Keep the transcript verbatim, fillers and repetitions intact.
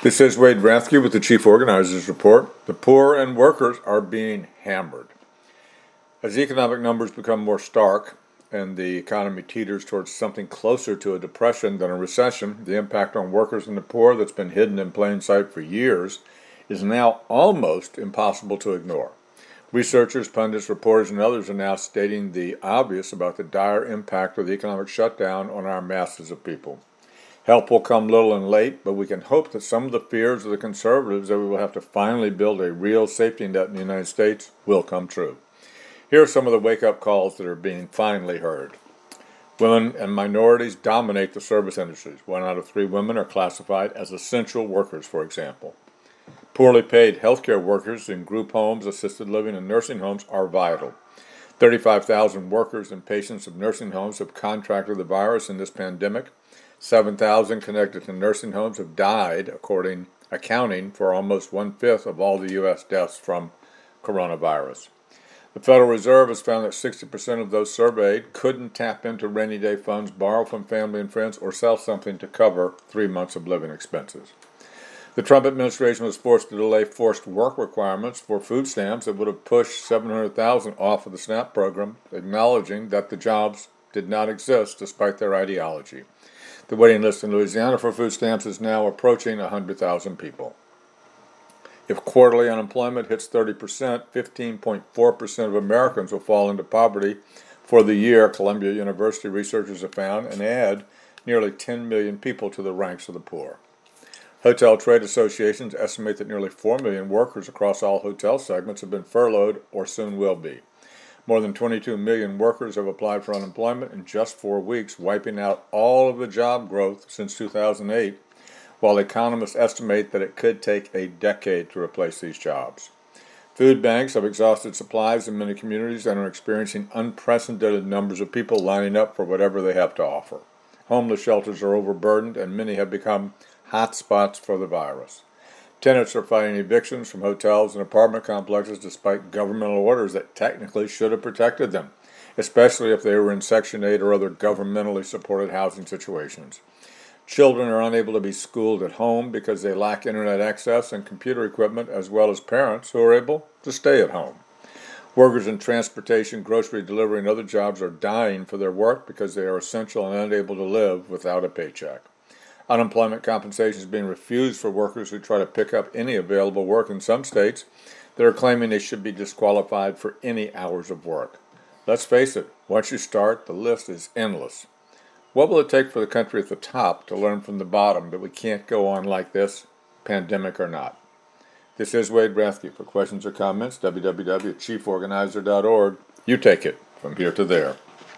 This is Wade Rathke with the Chief Organizers Report. The poor and workers are being hammered. As economic numbers become more stark and the economy teeters towards something closer to a depression than a recession, the impact on workers and the poor that's been hidden in plain sight for years is now almost impossible to ignore. Researchers, pundits, reporters, and others are now stating the obvious about the dire impact of the economic shutdown on our masses of people. Help will come little and late, but we can hope that some of the fears of the conservatives that we will have to finally build a real safety net in the United States will come true. Here are some of the wake-up calls that are being finally heard. Women and minorities dominate the service industries. One out of three women are classified as essential workers, for example. Poorly paid healthcare workers in group homes, assisted living, and nursing homes are vital. thirty-five thousand workers and patients of nursing homes have contracted the virus in this pandemic. seven thousand connected to nursing homes have died, according accounting for almost one-fifth of all the U S deaths from coronavirus. The Federal Reserve has found that sixty percent of those surveyed couldn't tap into rainy day funds, borrow from family and friends, or sell something to cover three months of living expenses. The Trump administration was forced to delay forced work requirements for food stamps that would have pushed seven hundred thousand off of the SNAP program, acknowledging that the jobs did not exist despite their ideology. The waiting list in Louisiana for food stamps is now approaching one hundred thousand people. If quarterly unemployment hits thirty percent, fifteen point four percent of Americans will fall into poverty for the year, Columbia University researchers have found, and add nearly ten million people to the ranks of the poor. Hotel trade associations estimate that nearly four million workers across all hotel segments have been furloughed or soon will be. More than twenty-two million workers have applied for unemployment in just four weeks, wiping out all of the job growth since two thousand eight, while economists estimate that it could take a decade to replace these jobs. Food banks have exhausted supplies in many communities and are experiencing unprecedented numbers of people lining up for whatever they have to offer. Homeless shelters are overburdened, and many have become hot spots for the virus. Tenants are fighting evictions from hotels and apartment complexes despite governmental orders that technically should have protected them, especially if they were in Section eight or other governmentally supported housing situations. Children are unable to be schooled at home because they lack internet access and computer equipment, as well as parents who are able to stay at home. Workers in transportation, grocery delivery, and other jobs are dying for their work because they are essential and unable to live without a paycheck. Unemployment compensation is being refused for workers who try to pick up any available work in some states that are claiming they should be disqualified for any hours of work. Let's face it, once you start, the list is endless. What will it take for the country at the top to learn from the bottom that we can't go on like this, pandemic or not? This is Wade Rathke. For questions or comments, w w w dot chief organizer dot org. You take it from here to there.